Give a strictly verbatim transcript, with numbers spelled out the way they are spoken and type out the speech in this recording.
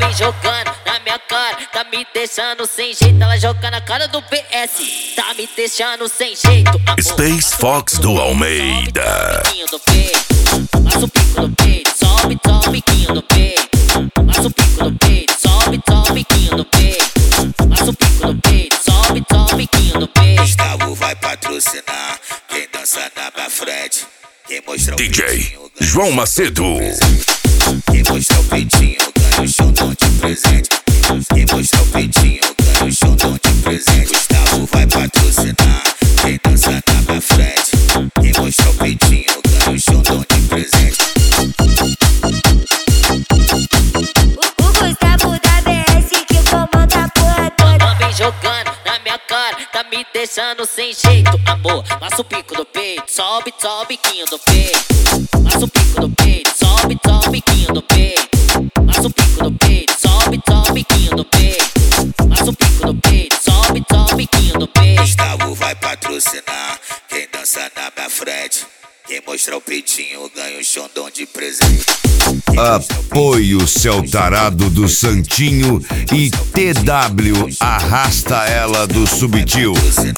vem jogando na minha cara, tá me deixando sem jeito. Ela joga na cara do P S, tá me deixando sem jeito. Amor, Space Fox do Almeida. Passa o pico no peito, sobe, sobe, biquinho no peito. Passa o pico no peito, sobe, sobe, biquinho no peito. Passa o pico no peito, sobe, sobe, biquinho no peito. Gustavo vai patrocinar quem dança na minha frente. Quem mostra o D J peitinho, João Macedo. quem mostra o peitinho, ganha o xandão de presente. Quem mostra o peitinho, ganha o xandão de presente. Gustavo vai patrocinar quem dança na minha frente. Quem mostra o peitinho, ganha o xandão de presente. O, o Gustavo da B S que comanda a porra toda. Ela vem jogando na minha cara, tá me deixando sem jeito. Amor, passa o pico no peito, sobe, sobe, biquinho no peito. Passa o pico no peito, sobe, sobe, biquinho no peito. Passa o pico no peito, sobe, sobe, biquinho no peito. Passa o pico no peito, sobe, sobe, biquinho no peito. Gustavo vai patrocinar quem dança na minha frente. Quem mostra o peitinho, ganha o xandão de presente. Apoio seu tarado do Santinho e T W arrasta ela do Subtil.